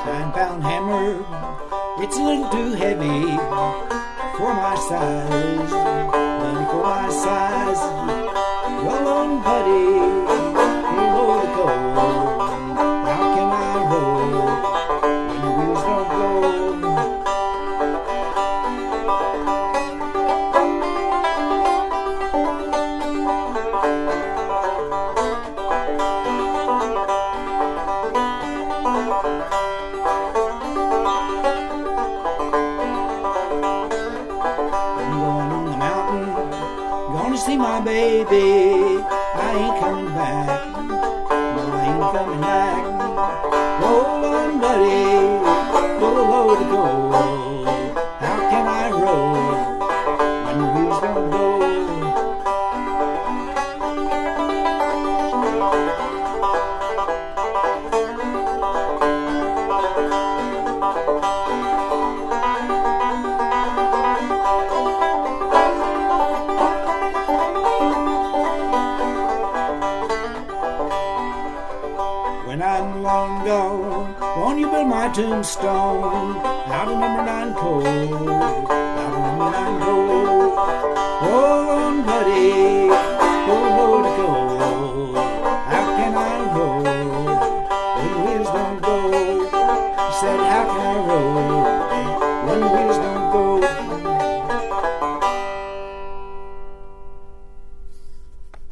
9-pound hammer, it's a little too heavy for my size. Money for my size. Roll on, buddy, below the coal. How can I roll when the wheels don't go? Gonna see my baby, I ain't coming back. No, I ain't coming back. Roll on, buddy, roll low to go. How can I roll when the wheels don't go? When I'm long gone, won't you build my tombstone out of number 9 coal, out of number 9 coal? Oh,